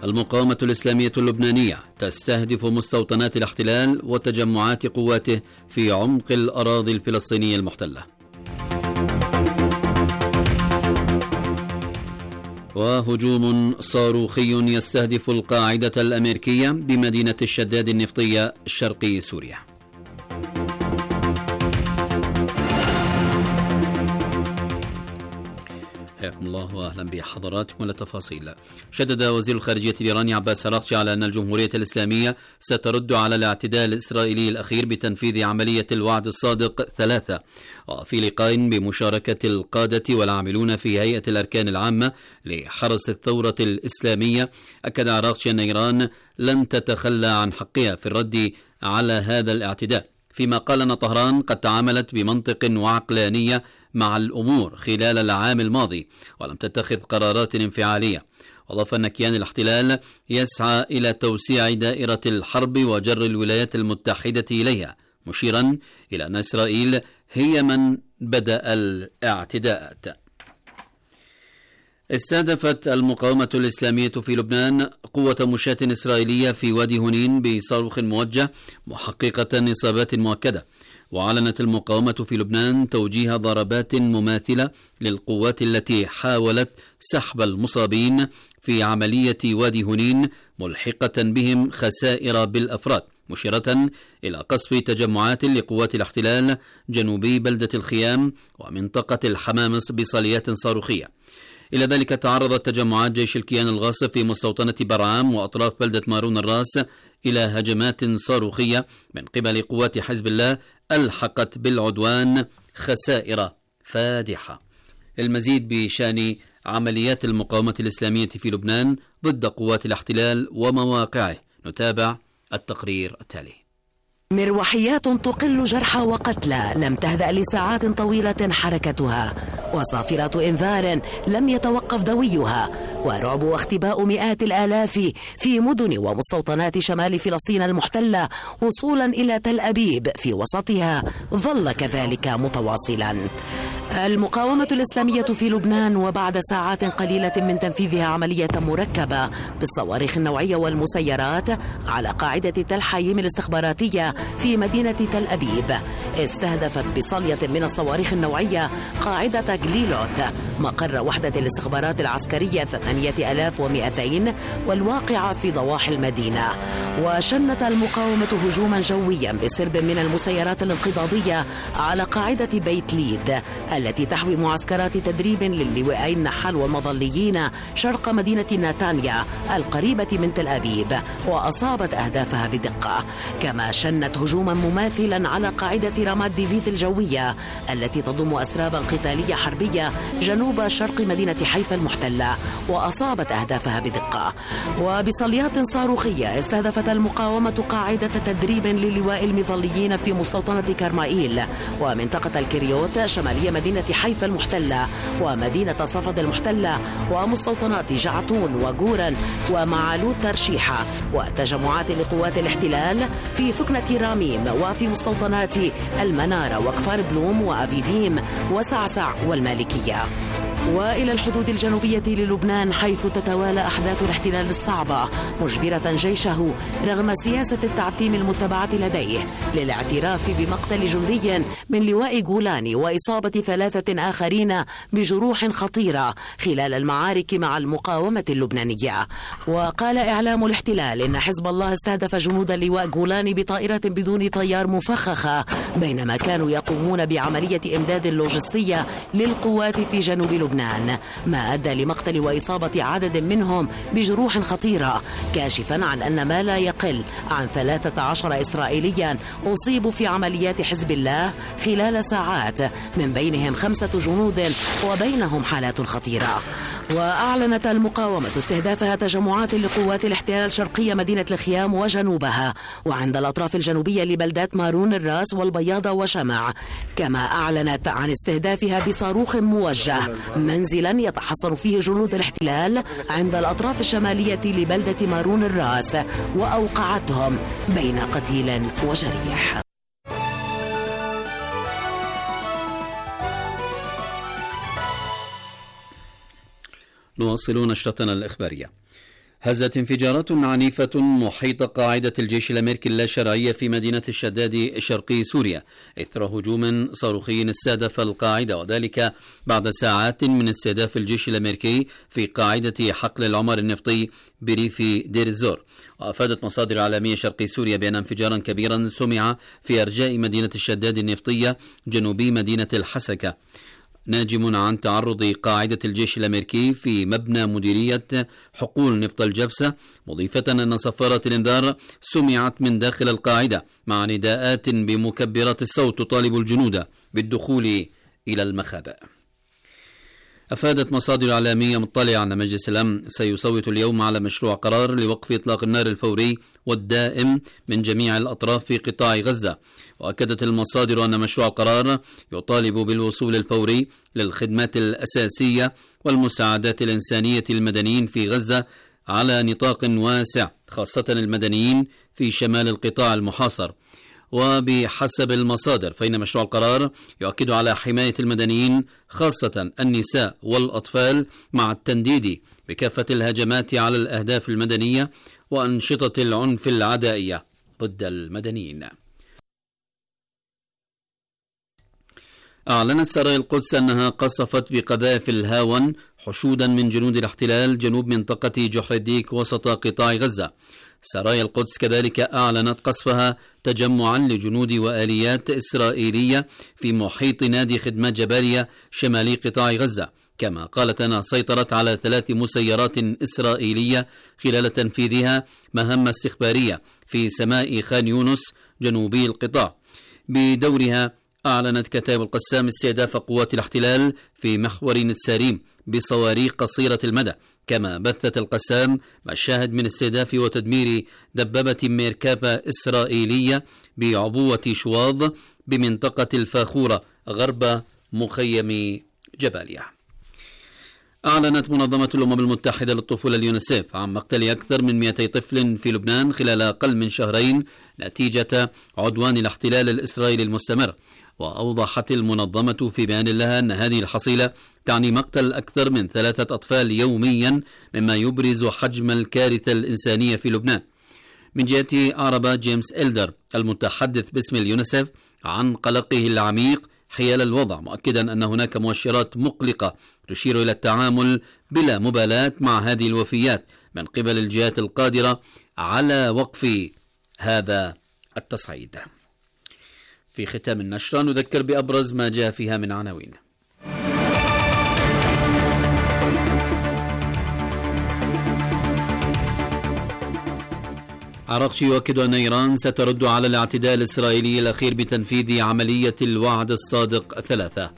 المقاومة الإسلامية اللبنانية تستهدف مستوطنات الاحتلال وتجمعات قواته في عمق الأراضي الفلسطينية المحتلة. وهجوم صاروخي يستهدف القاعدة الأمريكية بمدينة الشداد النفطية شرقي سوريا. حياكم الله واهلا بحضراتكم. للتفاصيل، شدد وزير الخارجية الإيراني عباس أراغچي على أن الجمهورية الإسلامية سترد على الاعتداء الإسرائيلي الأخير بتنفيذ عملية الوعد الصادق 3. وفي لقاء بمشاركة القادة والعاملون في هيئة الأركان العامة لحرس الثورة الإسلامية، أكد أراغچي أن إيران لن تتخلى عن حقها في الرد على هذا الاعتداء، فيما قال أن طهران قد تعاملت بمنطق وعقلانية مع الأمور خلال العام الماضي ولم تتخذ قرارات انفعالية. وأضاف أن كيان الاحتلال يسعى إلى توسيع دائرة الحرب وجر الولايات المتحدة إليها، مشيرا إلى أن إسرائيل هي من بدأ الاعتداءات. استهدفت المقاومة الإسلامية في لبنان قوة مشاة إسرائيلية في وادي هنين بصاروخ موجه، محققة إصابات مؤكدة. وأعلنت المقاومة في لبنان توجيه ضربات مماثلة للقوات التي حاولت سحب المصابين في عملية وادي هنين، ملحقة بهم خسائر بالأفراد، مشيرة إلى قصف تجمعات لقوات الاحتلال جنوبي بلدة الخيام ومنطقة الحمامص بصليات صاروخية. إلى ذلك تعرضت تجمعات جيش الكيان الغاصب في مستوطنة برعام وأطراف بلدة مارون الراس إلى هجمات صاروخية من قبل قوات حزب الله ألحقت بالعدوان خسائر فادحة. المزيد بشأن عمليات المقاومة الإسلامية في لبنان ضد قوات الاحتلال ومواقعه نتابع التقرير التالي. مروحيات تقل جرحى وقتلى لم تهدأ لساعات طويلة حركتها، وصافرة إنذار لم يتوقف دويها، ورعب واختباء مئات الآلاف في مدن ومستوطنات شمال فلسطين المحتلة وصولا إلى تل أبيب في وسطها ظل كذلك متواصلا. المقاومة الإسلامية في لبنان وبعد ساعات قليلة من تنفيذها عملية مركبة بالصواريخ النوعية والمسيرات على قاعدة تل حايم الاستخباراتية في مدينة تل أبيب، استهدفت بصلية من الصواريخ النوعية قاعدة جليلوت مقر وحدة الاستخبارات العسكرية 8200 والواقعة في ضواحي المدينة. وشنت المقاومة هجوما جويا بسرب من المسيرات الانقضاضية على قاعدة بيت ليد التي تحوي معسكرات تدريب للواءين النحال والمظليين شرق مدينة ناتانيا القريبة من تل أبيب، وأصابت أهدافها بدقة. كما شنت هجوما مماثلا على قاعدة رامات ديفيد الجوية التي تضم أسرابا قتالية حربية جنوب شرق مدينة حيفا المحتلة، وأصابت أهدافها بدقة. وبصليات صاروخية استهدفت المقاومة قاعدة تدريب للواء المظليين في مستوطنة كرمائيل ومنطقة الكريوت شمالية مدينة حيفا المحتلة ومدينة صفد المحتلة ومستوطنات جعتون وجورا ومعالوت ترشيحة وتجمعات لقوات الاحتلال في ثكنة راميم وفي مستوطنات المنارة وكفار بلوم وأفيفيم وسعسع والمالكية. وإلى الحدود الجنوبية للبنان حيث تتوالى أحداث الاحتلال الصعبة مجبرة جيشه رغم سياسة التعتيم المتبعة لديه للاعتراف بمقتل جندي من لواء جولاني وإصابة 3 آخرين بجروح خطيرة خلال المعارك مع المقاومة اللبنانية. وقال إعلام الاحتلال إن حزب الله استهدف جنود لواء جولاني بطائرة بدون طيار مفخخة بينما كانوا يقومون بعملية إمداد لوجستية للقوات في جنوب لبنان، ما أدى لمقتل وإصابة عدد منهم بجروح خطيرة، كاشفا عن أن ما لا يقل عن 13 إسرائيليا أصيبوا في عمليات حزب الله خلال ساعات، من بينهم 5 جنود وبينهم حالات خطيرة. وأعلنت المقاومة استهدافها تجمعات لقوات الاحتلال شرقية مدينة الخيام وجنوبها وعند الأطراف الجنوبية لبلدات مارون الراس والبياضة وشمع. كما أعلنت عن استهدافها بصاروخ موجه منزلا يتحصن فيه جنود الاحتلال عند الأطراف الشمالية لبلدة مارون الراس وأوقعتهم بين قتيل وجريح. نواصل نشرتنا الإخبارية. هزت انفجارات عنيفة محيط قاعدة الجيش الأمريكي اللاشرعية في مدينة الشداد شرقي سوريا إثر هجوم صاروخي استهدف القاعدة، وذلك بعد ساعات من استهداف الجيش الأمريكي في قاعدة حقل العمر النفطي بريف دير الزور. وأفادت مصادر عالمية شرقي سوريا بأن انفجارا كبيرا سمع في أرجاء مدينة الشداد النفطية جنوبي مدينة الحسكة، ناجم عن تعرض قاعدة الجيش الأمريكي في مبنى مديرية حقول نفط الجبسة، مضيفة أن صفارة الإنذار سمعت من داخل القاعدة مع نداءات بمكبرات الصوت تطالب الجنود بالدخول إلى المخابئ. أفادت مصادر إعلامية مطلعة أن مجلس الأمن سيصوت اليوم على مشروع قرار لوقف إطلاق النار الفوري والدائم من جميع الأطراف في قطاع غزة. وأكدت المصادر أن مشروع القرار يطالب بالوصول الفوري للخدمات الأساسية والمساعدات الإنسانية للمدنيين في غزة على نطاق واسع، خاصة المدنيين في شمال القطاع المحاصر. وبحسب المصادر فإن مشروع القرار يؤكد على حماية المدنيين خاصة النساء والأطفال مع التنديد بكافة الهجمات على الأهداف المدنية وأنشطة العنف العدائية ضد المدنيين. أعلنت سرايا القدس أنها قصفت بقذائف الهاون حشودا من جنود الاحتلال جنوب منطقة جحر الديك وسط قطاع غزة. سرايا القدس كذلك أعلنت قصفها تجمعا لجنود وآليات إسرائيلية في محيط نادي خدمات جباليا شمالي قطاع غزة، كما قالت أنها سيطرت على 3 مسيرات إسرائيلية خلال تنفيذها مهمة استخبارية في سماء خان يونس جنوبي القطاع. بدورها أعلنت كتائب القسام استهداف قوات الاحتلال في محور نتساريم بصواريخ قصيرة المدى، كما بثت القسام مشاهد من استهداف وتدمير دبابة ميركابة إسرائيلية بعبوة شواظ بمنطقة الفاخورة غرب مخيم جباليا. أعلنت منظمة الأمم المتحدة للطفولة اليونيسيف عن مقتل أكثر من 200 طفل في لبنان خلال أقل من شهرين نتيجة عدوان الاحتلال الإسرائيلي المستمر. وأوضحت المنظمة في بيان لها أن هذه الحصيلة تعني مقتل أكثر من 3 أطفال يوميا، مما يبرز حجم الكارثة الإنسانية في لبنان. من جهته أعرب جيمس إلدر المتحدث باسم اليونيسيف عن قلقه العميق حيال الوضع، مؤكدا أن هناك مؤشرات مقلقة تشير إلى التعامل بلا مبالاة مع هذه الوفيات من قبل الجهات القادرة على وقف هذا التصعيد. في ختام النشرة نذكر بأبرز ما جاء فيها من عناوين. عراقشي يؤكد أن إيران سترد على الاعتداء الإسرائيلي الأخير بتنفيذ عملية الوعد الصادق 3.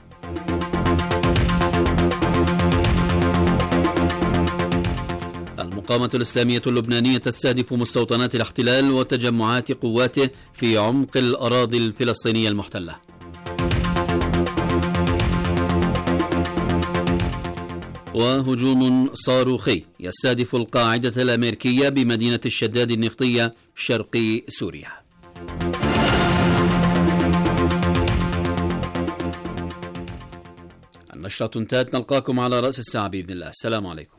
المقاومة الإسلامية اللبنانية تستهدف مستوطنات الاحتلال وتجمعات قواته في عمق الأراضي الفلسطينية المحتلة. وهجوم صاروخي يستهدف القاعدة الأمريكية بمدينة الشداد النفطية شرقي سوريا. النشرة تنتهت، نلقاكم على رأس الساعة بإذن الله. السلام عليكم.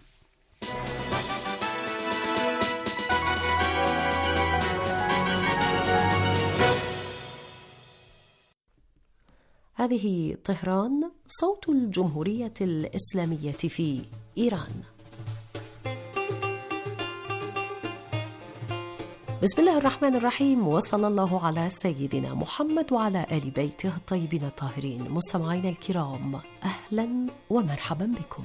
هذه طهران، صوت الجمهورية الإسلامية في إيران. بسم الله الرحمن الرحيم، وصلى الله على سيدنا محمد وعلى آل بيته الطيبين الطاهرين. مستمعينا الكرام، أهلا ومرحبا بكم.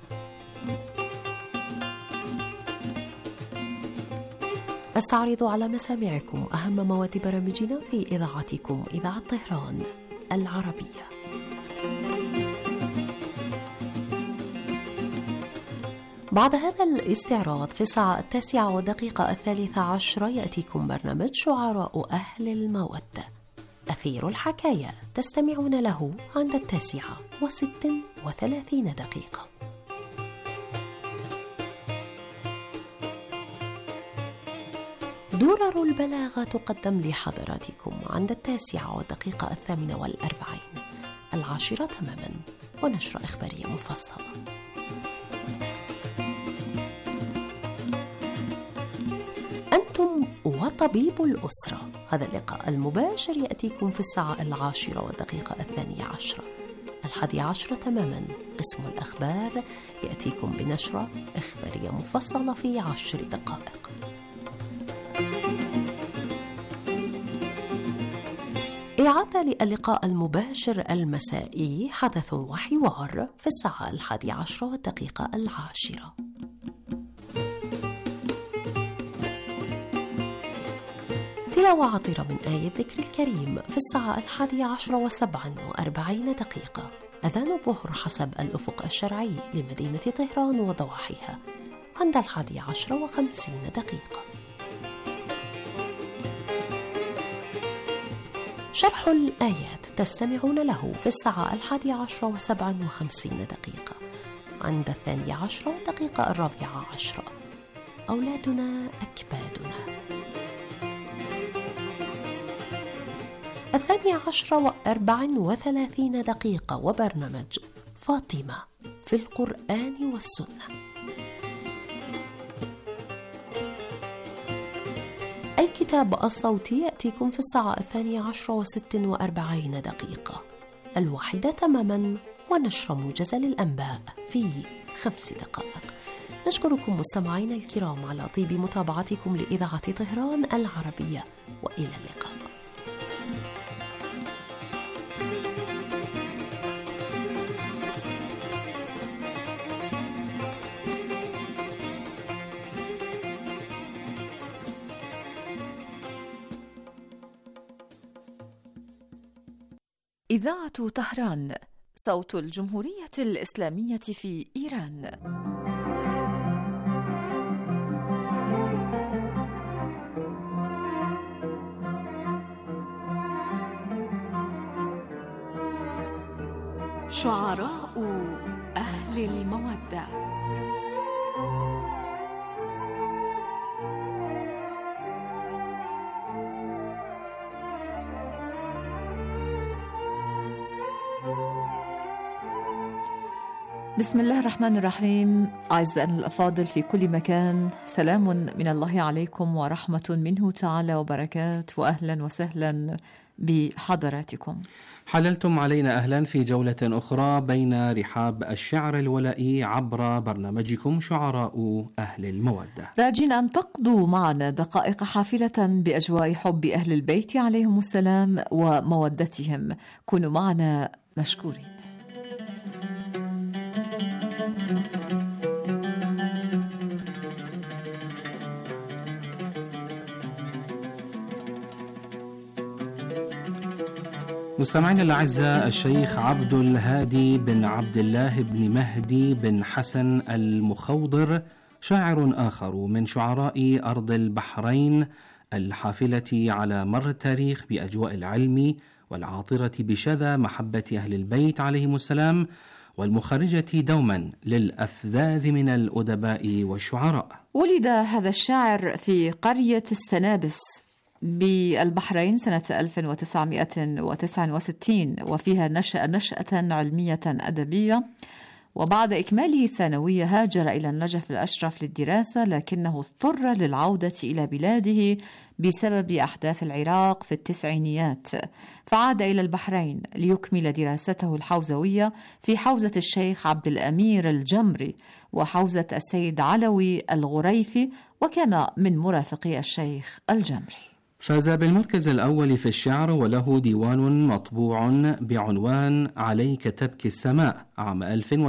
أستعرض على مسامعكم أهم مواد برامجنا في إذاعتكم إذاعة طهران العربية. بعد هذا الاستعراض في الساعة 9:13 يأتيكم برنامج شعراء أهل المودة. أثير الحكاية تستمعون له عند 9:36. درر البلاغة تقدم لحضراتكم عند 9:48، 10 تماما، ونشرة إخبارية مفصلة. طبيب الأسرة. هذا اللقاء المباشر يأتيكم في الساعة 10:12 11 تماما. قسم الأخبار يأتيكم بنشرة إخبارية مفصلة في 10 دقائق. إعادة للقاء المباشر المسائي حدث وحوار في الساعة 11:10. تلاوة عطرة من آية الذكر الكريم في الساعة 11:47. أذان الظهر حسب الأفق الشرعي لمدينة طهران وضواحيها عند 11:50. شرح الآيات تستمعون له في الساعة 11:57 عند 12:10. أولادنا أكبادنا. 12:34 وبرنامج فاطمة في القرآن والسنة. الكتاب الصوتي يأتيكم في الساعة 12:46. 1 تماما ونشر موجز للأنباء في 5 دقائق. نشكركم مستمعينا الكرام على طيب متابعتكم لإذاعة طهران العربية، وإلى اللقاء. إذاعة طهران، صوت الجمهورية الإسلامية في إيران. شعراء أهل المودة. بسم الله الرحمن الرحيم. أعزائنا الأفاضل في كل مكان، سلام من الله عليكم ورحمة منه تعالى وبركات، وأهلا وسهلا بحضراتكم. حللتم علينا أهلا في جولة أخرى بين رحاب الشعر الولائي عبر برنامجكم شعراء أهل المودة، راجين أن تقضوا معنا دقائق حافلة بأجواء حب أهل البيت عليهم السلام ومودتهم. كونوا معنا مشكورين. مستمعينا الأعزاء، الشيخ عبد الهادي بن عبد الله بن مهدي بن حسن المخوضر، شاعر آخر من شعراء أرض البحرين الحافلة على مر التاريخ بأجواء العلم والعاطرة بشذا محبة أهل البيت عليهم السلام، والمخرجة دوما للأفذاذ من الأدباء والشعراء. ولد هذا الشاعر في قرية السنابس بالبحرين سنة 1969، وفيها نشأ نشأة علمية أدبية، وبعد إكماله الثانوية هاجر إلى النجف الأشرف للدراسة، لكنه اضطر للعودة إلى بلاده بسبب أحداث العراق في التسعينيات، فعاد إلى البحرين ليكمل دراسته الحوزوية في حوزة الشيخ عبد الأمير الجمري وحوزة السيد علوي الغريفي، وكان من مرافقي الشيخ الجمري. فاز بالمركز الأول في الشعر، وله ديوان مطبوع بعنوان عليك تبكي السماء عام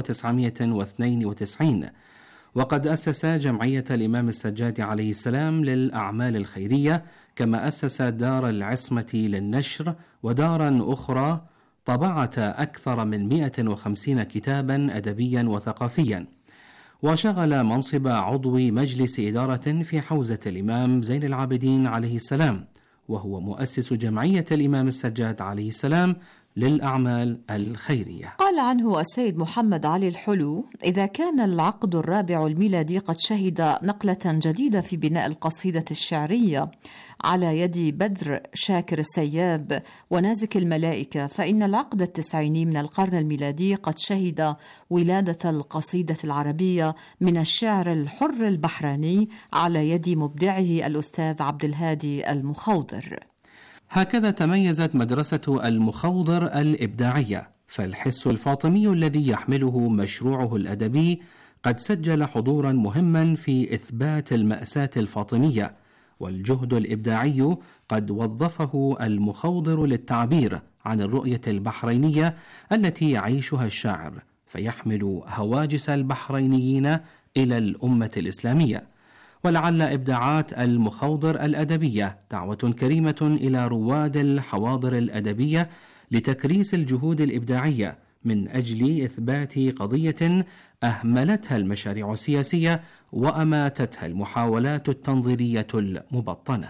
1992، وقد أسس جمعية الإمام السجاد عليه السلام للأعمال الخيرية، كما أسس دار العصمة للنشر ودارا أخرى طبعت أكثر من 150 كتابا أدبيا وثقافيا، وشغل منصب عضو مجلس إدارة في حوزة الإمام زين العابدين عليه السلام، وهو مؤسس جمعية الإمام السجاد عليه السلام للأعمال الخيرية. قال عنه السيد محمد علي الحلو: إذا كان العقد الرابع الميلادي قد شهد نقلة جديدة في بناء القصيدة الشعرية على يد بدر شاكر السياب ونازك الملائكة، فإن العقد التسعيني من القرن الميلادي قد شهد ولادة القصيدة العربية من الشعر الحر البحراني على يد مبدعه الأستاذ عبد الهادي المخوضر. هكذا تميزت مدرسة المخوضر الإبداعية، فالحس الفاطمي الذي يحمله مشروعه الأدبي قد سجل حضورا مهما في إثبات المأساة الفاطمية، والجهد الإبداعي قد وظفه المخوضر للتعبير عن الرؤية البحرينية التي يعيشها الشاعر، فيحمل هواجس البحرينيين إلى الأمة الإسلامية. ولعل إبداعات المخوضر الأدبية دعوة كريمة إلى رواد الحواضر الأدبية لتكريس الجهود الإبداعية من أجل إثبات قضية أهملتها المشاريع السياسية وأماتتها المحاولات التنظيرية المبطنة.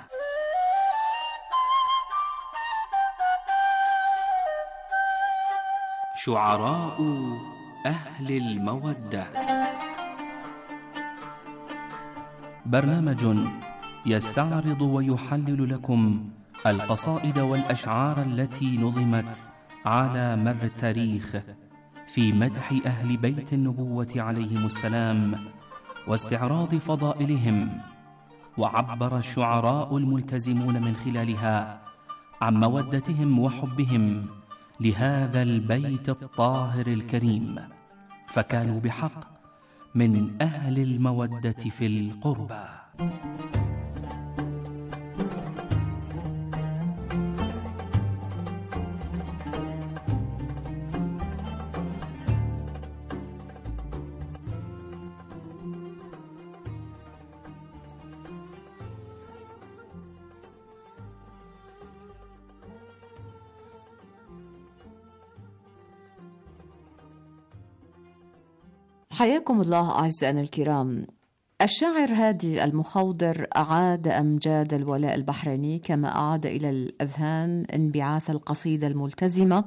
شعراء أهل المودة، برنامج يستعرض ويحلل لكم القصائد والأشعار التي نظمت على مر التاريخ في مدح أهل بيت النبوة عليهم السلام واستعراض فضائلهم، وعبر الشعراء الملتزمون من خلالها عن مودتهم وحبهم لهذا البيت الطاهر الكريم، فكانوا بحق من أهل المودة في القربى. حياكم الله أعزائنا الكرام. الشاعر هادي المخوضر أعاد أمجاد الولاء البحريني كما أعاد إلى الأذهان انبعاث القصيدة الملتزمة،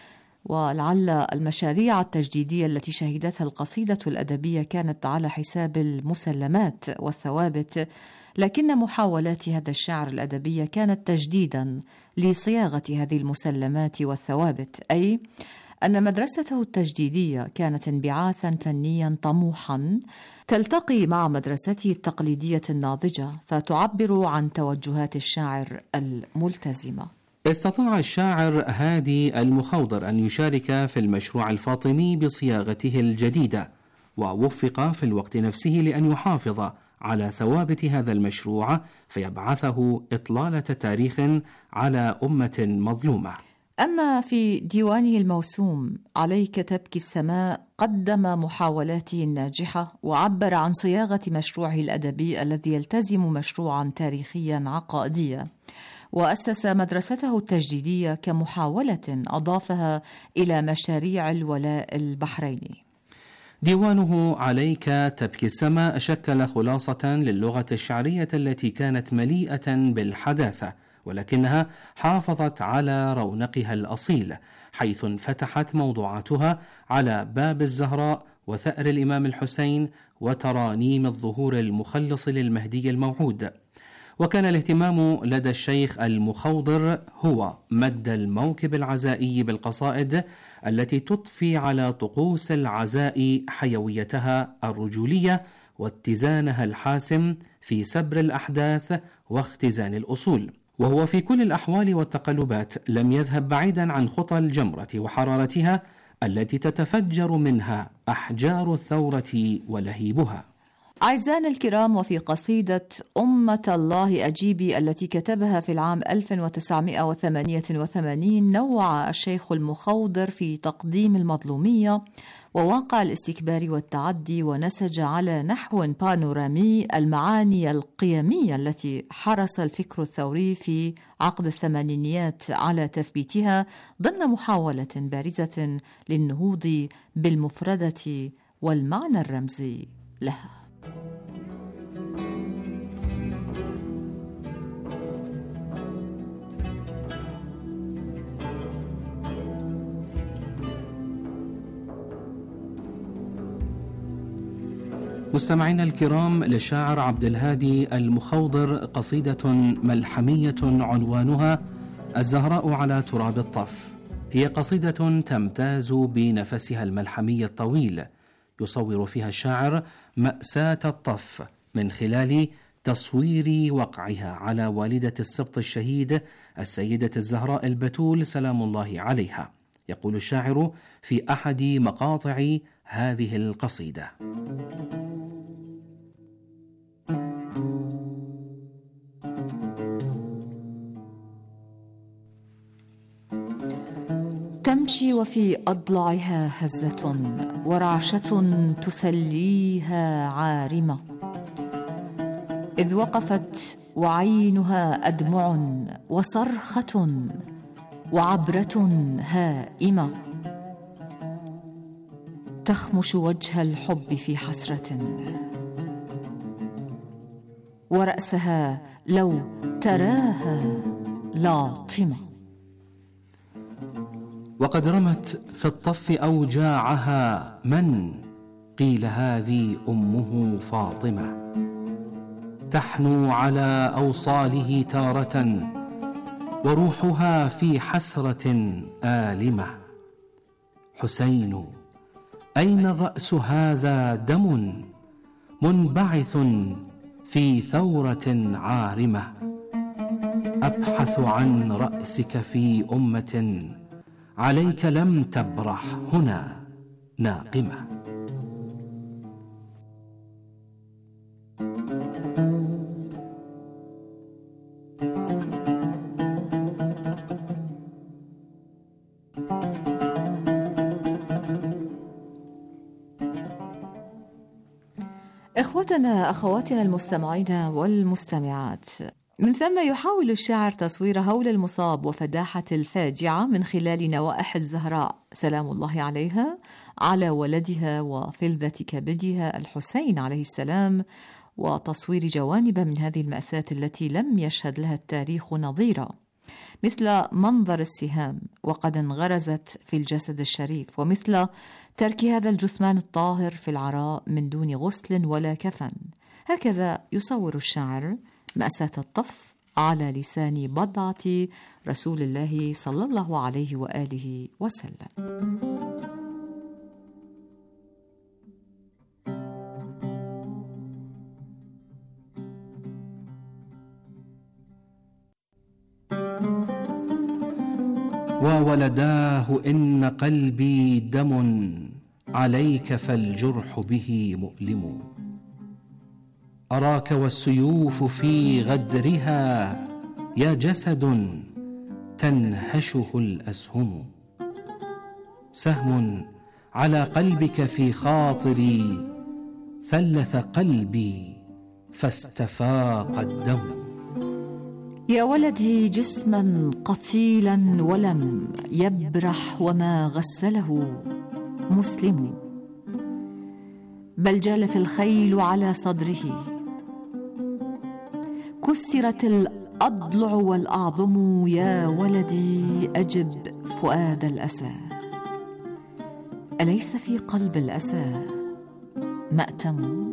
ولعل المشاريع التجديدية التي شهدتها القصيدة الأدبية كانت على حساب المسلمات والثوابت، لكن محاولات هذا الشاعر الأدبية كانت تجديدا لصياغة هذه المسلمات والثوابت، أي أن مدرسته التجديدية كانت انبعاثا فنيا طموحا تلتقي مع مدرسته التقليدية الناضجة فتعبر عن توجهات الشاعر الملتزمة. استطاع الشاعر هادي المخوضر أن يشارك في المشروع الفاطمي بصياغته الجديدة، ووفق في الوقت نفسه لأن يحافظ على ثوابت هذا المشروع فيبعثه إطلالة تاريخ على أمة مظلومة. أما في ديوانه الموسوم عليك تبكي السماء قدم محاولاته الناجحة وعبر عن صياغة مشروعه الأدبي الذي يلتزم مشروعا تاريخيا عقائديا، وأسس مدرسته التجديدية كمحاولة أضافها إلى مشاريع الولاء البحريني. ديوانه عليك تبكي السماء شكل خلاصة للغة الشعرية التي كانت مليئة بالحداثة، ولكنها حافظت على رونقها الأصيل، حيث انفتحت موضوعاتها على باب الزهراء وثأر الإمام الحسين وترانيم الظهور المخلص للمهدي الموعود. وكان الاهتمام لدى الشيخ المخوضر هو مد الموكب العزائي بالقصائد التي تضفي على طقوس العزاء حيويتها الرجولية واتزانها الحاسم في سبر الأحداث واختزان الأصول، وهو في كل الأحوال والتقلبات لم يذهب بعيدا عن خطى الجمرة وحرارتها التي تتفجر منها أحجار الثورة ولهيبها. أعزائنا الكرام، وفي قصيدة أمة الله أجيبي التي كتبها في العام 1988 نوع الشيخ المخوضر في تقديم المظلومية وواقع الاستكبار والتعدي، ونسج على نحو بانورامي المعاني القيمية التي حرص الفكر الثوري في عقد الثمانينيات على تثبيتها ضمن محاولة بارزة للنهوض بالمفردة والمعنى الرمزي لها. مستمعينا الكرام، للشاعر عبد الهادي المخوضر قصيدة ملحمية عنوانها الزهراء على تراب الطف. هي قصيدة تمتاز بنفسها الملحمي الطويل، يصور فيها الشاعر مأساة الطف من خلال تصوير وقعها على والدة السبط الشهيد السيدة الزهراء البتول سلام الله عليها. يقول الشاعر في أحد مقاطع هذه القصيدة: تمشي وفي أضلعها هزة ورعشة تسليها عارمة، إذ وقفت وعينها أدمع وصرخة وعبرة هائمة، تخمش وجه الحب في حسرة، ورأسها لو تراها لاطمة. وقد رمت في الطف أوجاعها من قيل هذه أمه فاطمة، تحنو على أوصاله تارة وروحها في حسرة آلمة. حسين أين الرأس هذا دم منبعث في ثورة عارمة، أبحث عن رأسك في أمة عليك لم تبرح هنا ناقمة. إخوتنا أخواتنا المستمعين والمستمعات، من ثم يحاول الشاعر تصوير هول المصاب وفداحة الفاجعة من خلال نوائح الزهراء سلام الله عليها على ولدها وفلذة كبدها الحسين عليه السلام، وتصوير جوانب من هذه المأساة التي لم يشهد لها التاريخ نظيرا، مثل منظر السهام وقد انغرزت في الجسد الشريف، ومثل ترك هذا الجثمان الطاهر في العراء من دون غسل ولا كفن. هكذا يصور الشاعر مأساة الطف على لسان بضعة رسول الله صلى الله عليه وآله وسلم. وولداه إن قلبي دم عليك فالجرح به مؤلم، أراك والسيوف في غدرها يا جسد تنهشه الأسهم، سهم على قلبك في خاطري ثلث قلبي فاستفاق الدم. يا ولدي جسما قتيلا ولم يبرح وما غسله مسلم، بل جالت الخيل على صدره، كسرت الأضلع والأعظم. يا ولدي أجب فؤاد الأسى، أليس في قلب الأسى مأتم؟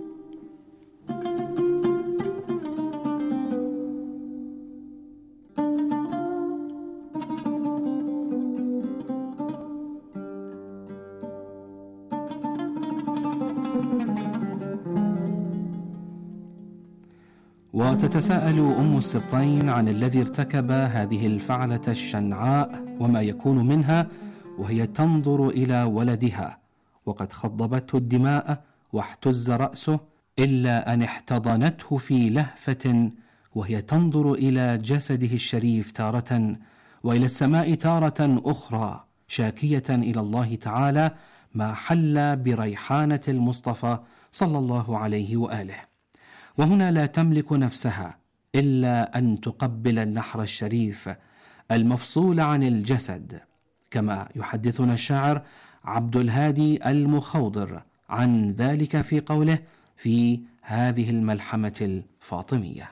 وتتساءل أم السبطين عن الذي ارتكب هذه الفعلة الشنعاء وما يكون منها وهي تنظر إلى ولدها وقد خضبته الدماء واحتز رأسه، إلا أن احتضنته في لهفة وهي تنظر إلى جسده الشريف تارة وإلى السماء تارة أخرى، شاكية إلى الله تعالى ما حل بريحانة المصطفى صلى الله عليه وآله. وهنا لا تملك نفسها إلا أن تقبل النحر الشريف المفصول عن الجسد، كما يحدثنا الشاعر عبد الهادي المخوضر عن ذلك في قوله في هذه الملحمة الفاطمية: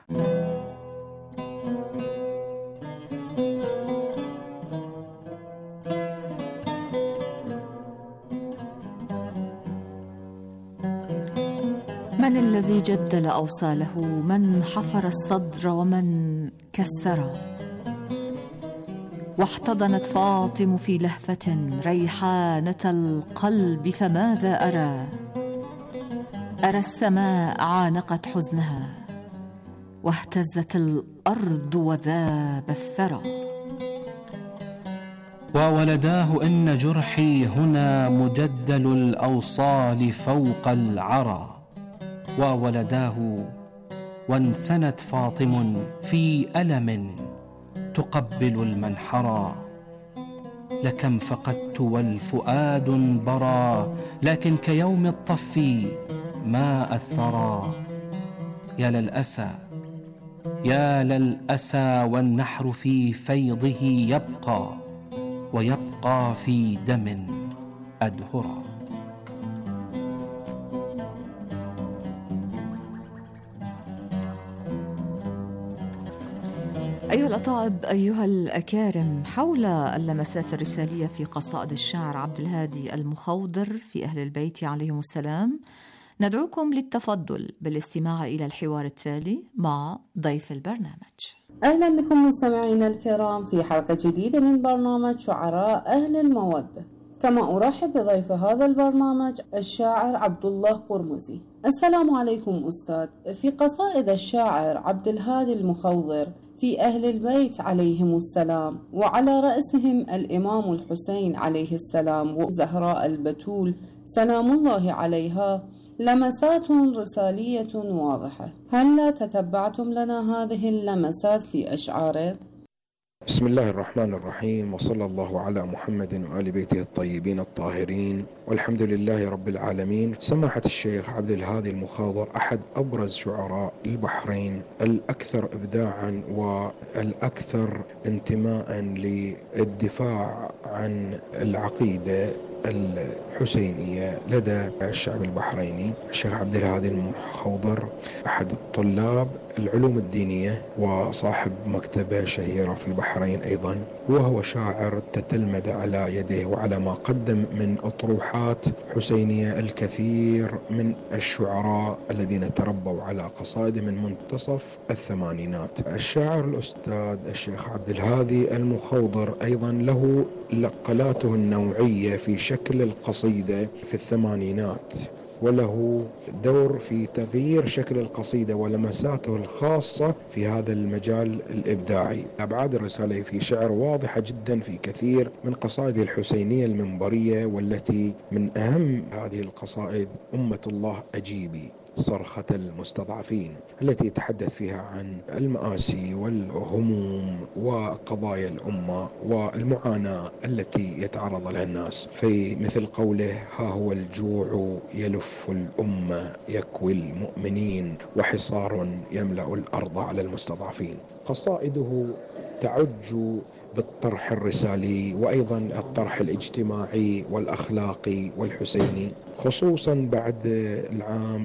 من الذي جدل أوصاله؟ من حفر الصدر ومن كسره؟ واحتضنت فاطم في لهفة ريحانة القلب، فماذا أرى؟ أرى السماء عانقت حزنها، واهتزت الأرض وذاب الثرى. وولداه إن جرحي هنا مجدل الأوصال فوق العرى. وولداه وانثنت فاطم في ألم تقبل المنحرى. لكم فقدت والفؤاد برى، لكن كيوم الطف ما أثرى. يا للأسى يا للأسى، والنحر في فيضه يبقى، ويبقى في دم أدهرا. أيها الأطائب، أيها الأكارم، حول اللمسات الرسالية في قصائد الشاعر عبد الهادي المخوضر في أهل البيت عليهم السلام، ندعوكم للتفضل بالاستماع إلى الحوار التالي مع ضيف البرنامج. أهلا بكم مستمعينا الكرام في حلقة جديدة من برنامج شعراء أهل المودة. كما أرحب بضيف هذا البرنامج الشاعر عبد الله قرمزي. السلام عليكم أستاذ. في قصائد الشاعر عبد الهادي المخوضر في أهل البيت عليهم السلام، وعلى رأسهم الإمام الحسين عليه السلام وزهراء البتول سلام الله عليها، لمسات رسالية واضحة. هل لا تتبعتم لنا هذه اللمسات في أشعاره؟ بسم الله الرحمن الرحيم، وصلى الله على محمد وآل بيته الطيبين الطاهرين، والحمد لله رب العالمين. سماحة الشيخ عبد الهادي المخوضر أحد أبرز شعراء البحرين، الأكثر إبداعا والأكثر انتماء للدفاع عن العقيدة الحسينية لدى الشعب البحريني. الشيخ عبد الهادي المخوضر أحد الطلاب العلوم الدينية وصاحب مكتبة شهيرة في البحرين أيضا، وهو شاعر تتلمذ على يديه وعلى ما قدم من أطروحات حسينية الكثير من الشعراء الذين تربوا على قصائده من منتصف الثمانينات. الشاعر الأستاذ الشيخ عبد الهادي المخوضر أيضا له لقلاته النوعية في شكل القصيدة في الثمانينات، وله دور في تغيير شكل القصيدة ولمساته الخاصة في هذا المجال الإبداعي. أبعاد الرسالة في شعر واضحة جدا في كثير من قصائد الحسينية المنبرية، والتي من أهم هذه القصائد أمة الله أجيبي، صرخة المستضعفين، التي يتحدث فيها عن المآسي والهموم وقضايا الأمة والمعاناة التي يتعرض لها الناس، في مثل قوله: ها هو الجوع يلف الأمة يكوي المؤمنين، وحصار يملأ الأرض على المستضعفين. قصائده تعج بالطرح الرسالي وأيضا الطرح الاجتماعي والأخلاقي والحسيني، خصوصا بعد العام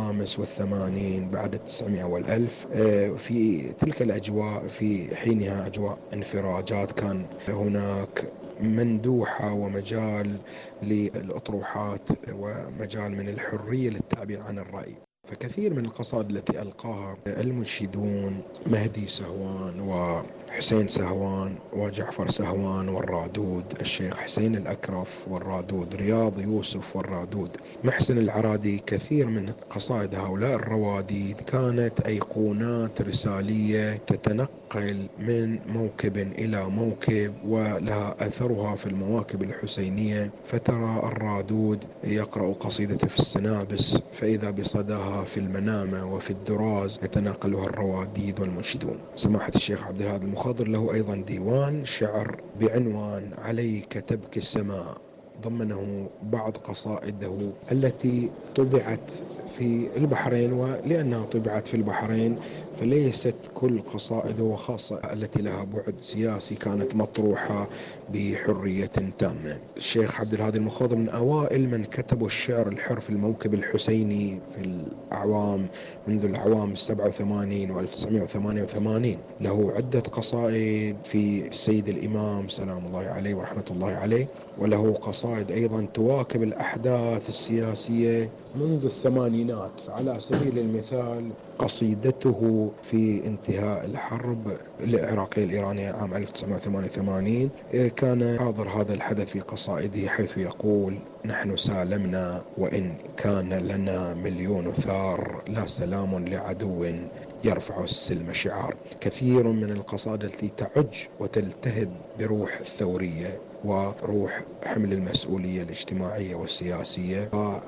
85 بعد 900 والألف. في تلك الأجواء، في حينها أجواء انفراجات، كان هناك مندوحة ومجال للأطروحات ومجال من الحرية للتعبير عن الرأي. فكثير من القصائد التي ألقاها المنشدون مهدي سهوان وحسين سهوان وجعفر سهوان والرادود، الشيخ حسين الأكرف والرادود، رياض يوسف والرادود، محسن العرادي، كثير من قصائد هؤلاء الرواديد كانت أيقونات رسالية تتنقل من موكب إلى موكب، ولها أثرها في المواكب الحسينية. فترى الرادود يقرأ قصيدته في السنابس، فإذا بصداها في المنامة وفي الدراز يتناقلها الرواديد والمنشدون. سماحة الشيخ عبد الهادي المخوضر له أيضا ديوان شعر بعنوان عليك تبكي السماء، ضمنه بعض قصائده التي طبعت في البحرين، ولأنها طبعت في البحرين فليست كل قصائده، وخاصة التي لها بعد سياسي كانت مطروحة بحرية تامة. الشيخ عبد الهادي المخوضر من أوائل من كتبوا الشعر الحر في الموكب الحسيني في الأعوام منذ الأعوام 87 و 1988. له عدة قصائد في السيد الإمام سلام الله عليه ورحمة الله عليه، وله قصائد أيضا تواكب الأحداث السياسية منذ الثمانينات. على سبيل المثال قصيدته في انتهاء الحرب العراقية الإيرانية عام 1988 كان حاضر هذا الحدث في قصائده، حيث يقول: نحن سالمنا وإن كان لنا مليون ثار، لا سلام لعدو يرفع السلم شعار. كثير من القصائد التي تعج وتلتهب بروح الثورية وروح حمل المسؤولية الاجتماعية والسياسية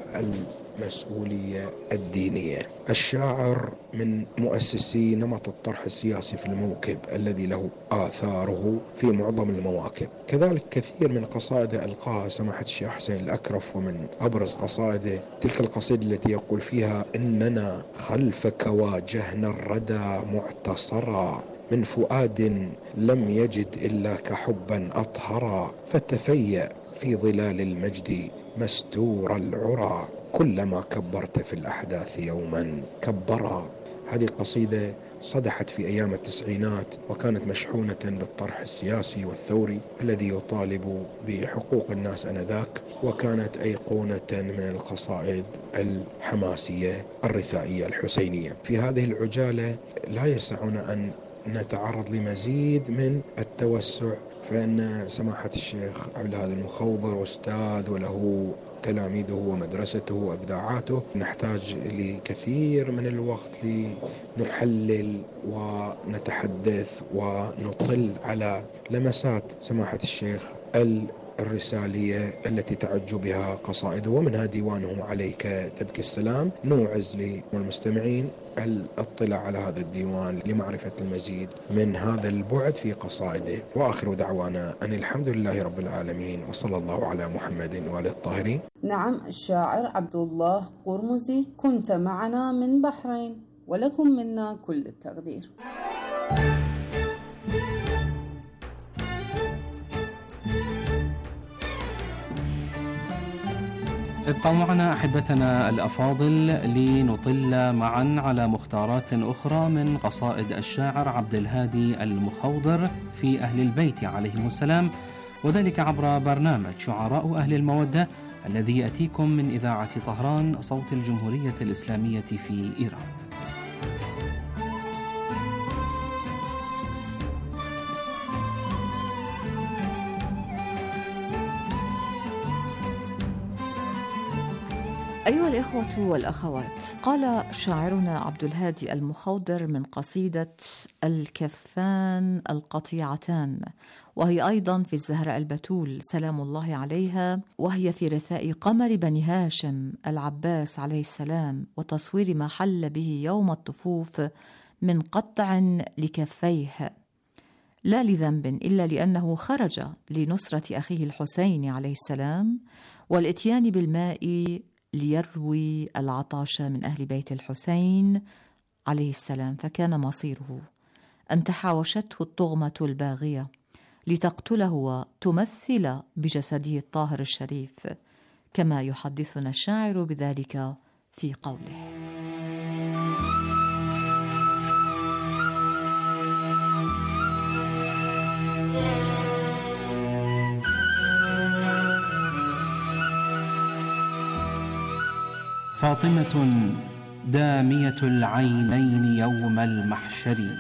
والمسؤولية الدينية. الشاعر من مؤسسي نمط الطرح السياسي في الموكب الذي له آثاره في معظم المواكب. كذلك كثير من قصائده ألقاها سماحة الشيخ حسين الأكرف، ومن أبرز قصائده تلك القصيدة التي يقول فيها: إننا خلفك واجهنا الردى معتصرا، من فؤاد لم يجد إلا كحبا أطهرا، فتفيأ في ظلال المجد مستور العرى، كلما كبرت في الأحداث يوما كبرا. هذه قصيدة صدحت في أيام التسعينات، وكانت مشحونة للطرح السياسي والثوري الذي يطالب بحقوق الناس آنذاك، وكانت أيقونة من القصائد الحماسية الرثائية الحسينية. في هذه العجالة لا يسعنا أن نتعرض لمزيد من التوسع، فإن سماحة الشيخ عبد الهادي المخوضر أستاذ وله تلاميذه ومدرسته وإبداعاته. نحتاج لكثير من الوقت لنحلل ونتحدث ونطل على لمسات سماحة الشيخ الرسالية التي تعج بها قصائده، ومنها ديوانه عليك تبكي السلام. نوعز للمستمعين الاطلاع على هذا الديوان لمعرفة المزيد من هذا البعد في قصائده. وآخر دعوانا أن الحمد لله رب العالمين، وصلى الله على محمد وآله الطاهرين. نعم، الشاعر عبد الله قرمزي، كنت معنا من بحرين، ولكم منا كل التقدير. ابقوا معنا أحبتنا الأفاضل لنطل معا على مختارات أخرى من قصائد الشاعر عبد الهادي المخوضر في أهل البيت عليهم السلام، وذلك عبر برنامج شعراء أهل المودة الذي يأتيكم من إذاعة طهران صوت الجمهورية الإسلامية في إيران. أيها الإخوة والأخوات، قال شاعرنا عبد الهادي المخوضر من قصيدة الكفان القطيعتان، وهي أيضا في الزهراء البتول سلام الله عليها، وهي في رثاء قمر بني هاشم العباس عليه السلام، وتصوير ما حل به يوم الطفوف من قطع لكفيه، لا لذنب إلا لأنه خرج لنصرة أخيه الحسين عليه السلام والإتيان بالماء ليروي العطاش من أهل بيت الحسين عليه السلام، فكان مصيره أن تحاوشته الطغمة الباغية لتقتله وتمثل بجسده الطاهر الشريف، كما يحدثنا الشاعر بذلك في قوله: فاطمة دامية العينين يوم المحشر،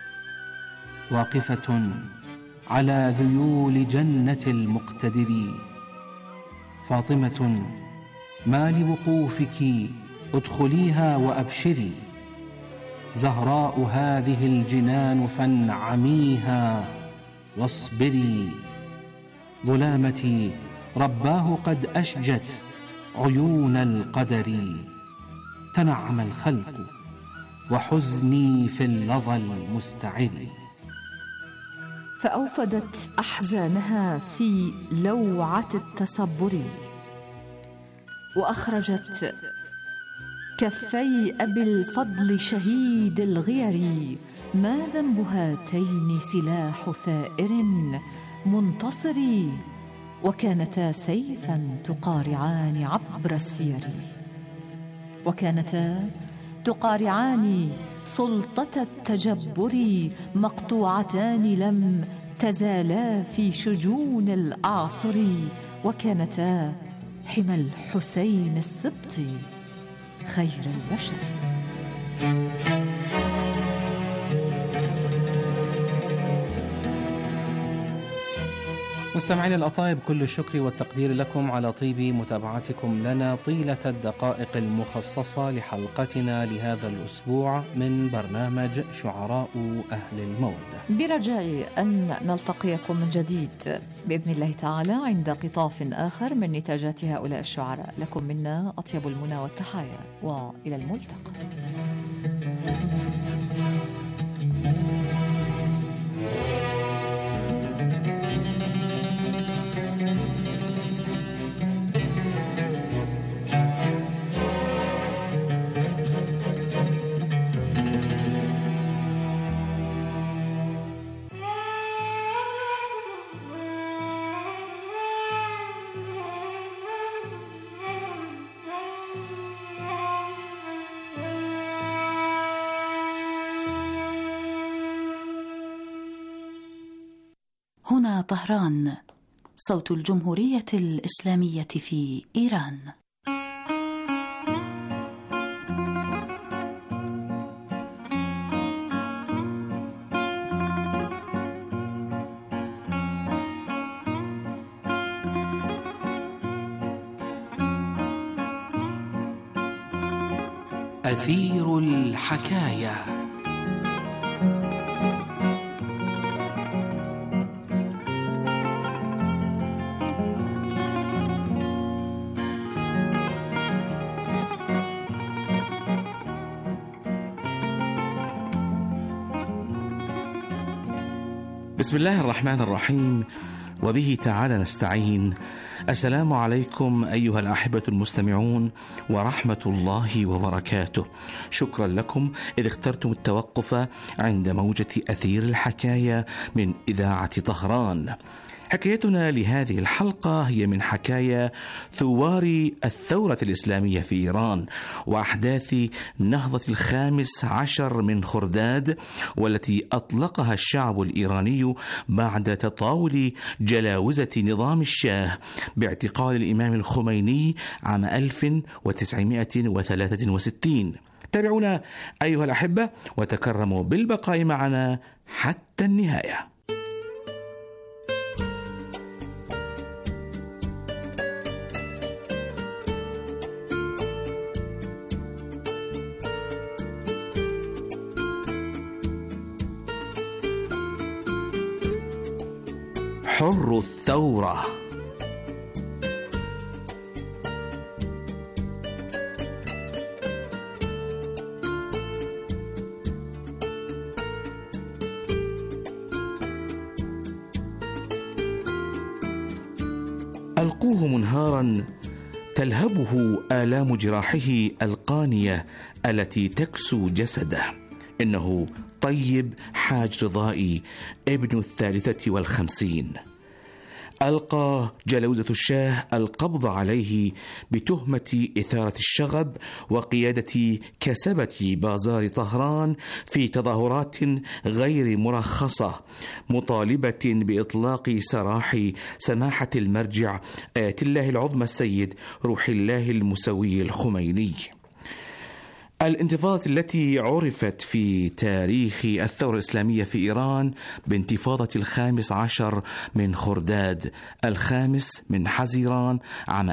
واقفة على ذيول جنة المقتدر. فاطمة ما لوقوفك ادخليها وأبشري، زهراء هذه الجنان فانعميها واصبري. ظلامتي رباه قد أشجت عيون القدر، تنعم الخلق وحزني في اللظى المستعر. فأوفدت أحزانها في لوعة التصبر، وأخرجت كفي أبي الفضل شهيد الغير. ما ذنب هاتين سلاح ثائر منتصر، وكانتا سيفا تقارعان عبر السير، وكانتا تقارعان سلطة التجبر، مقطوعتان لم تزالا في شجون الأعصر، وكانتا حمى الحسين السبط خير البشر. مستمعين الأطايب، كل الشكر والتقدير لكم على طيب متابعتكم لنا طيلة الدقائق المخصصة لحلقتنا لهذا الأسبوع من برنامج شعراء أهل المودة، برجاء أن نلتقيكم من جديد بإذن الله تعالى عند قطاف آخر من نتاجات هؤلاء الشعراء. لكم منا أطيب المنى والتحايا، وإلى الملتقى. هنا طهران، صوت الجمهورية الإسلامية في إيران. أثير الحكاية. بسم الله الرحمن الرحيم، وبه تعالى نستعين. السلام عليكم أيها الأحبة المستمعون ورحمة الله وبركاته. شكرا لكم إذ اخترتم التوقف عند موجة أثير الحكاية من إذاعة طهران. حكايتنا لهذه الحلقة هي من حكاية ثوار الثورة الإسلامية في إيران وأحداث نهضة 15 من خرداد، والتي أطلقها الشعب الإيراني بعد تطاول جلاوزة نظام الشاه باعتقال الإمام الخميني عام 1963. تابعونا أيها الأحبة وتكرموا بالبقاء معنا حتى النهاية. حر الثورة. ألقوه منهارا تلهبه آلام جراحه القانية التي تكسو جسده. إنه طيب حاج رضائي ابن 53. ألقى جلاوزة الشاه القبض عليه بتهمة إثارة الشغب وقيادة كسبة بازار طهران في تظاهرات غير مرخصة مطالبة بإطلاق سراح سماحة المرجع آية الله العظمى السيد روح الله المسوي الخميني. الانتفاضة التي عرفت في تاريخ الثورة الإسلامية في إيران بانتفاضة 15 من خرداد 5 من حزيران عام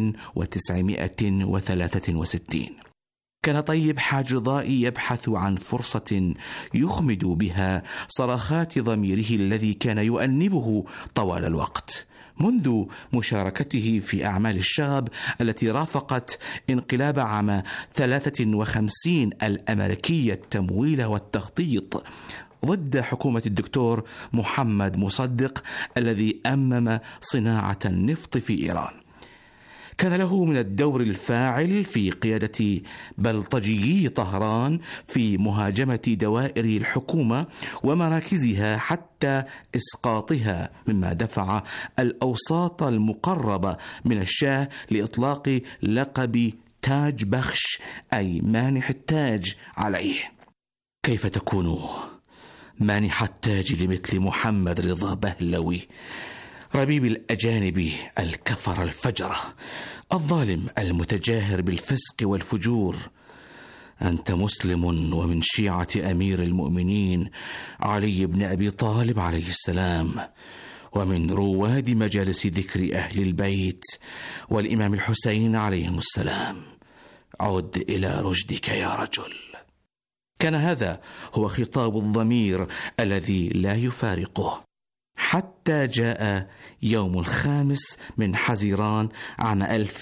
1963. كان طيب حاج رضائي يبحث عن فرصة يخمد بها صراخات ضميره الذي كان يؤنبه طوال الوقت منذ مشاركته في أعمال الشغب التي رافقت انقلاب عام 53 الأمريكي التمويل والتخطيط ضد حكومة الدكتور محمد مصدق الذي أمم صناعة النفط في إيران. كان له من الدور الفاعل في قيادة بلطجي طهران في مهاجمة دوائر الحكومة ومراكزها حتى إسقاطها، مما دفع الأوساط المقربة من الشاه لإطلاق لقب تاج بخش أي مانح التاج عليه. كيف تكون مانح التاج لمثل محمد رضا بهلوي ربيب الأجانب الكفر الفجرة الظالم المتجاهر بالفسق والفجور، أنت مسلم ومن شيعة أمير المؤمنين علي بن أبي طالب عليه السلام، ومن رواد مجالس ذكر أهل البيت والإمام الحسين عليهم السلام. عد إلى رشدك يا رجل. كان هذا هو خطاب الضمير الذي لا يفارقه حتى جاء يوم 5 من حزيران عام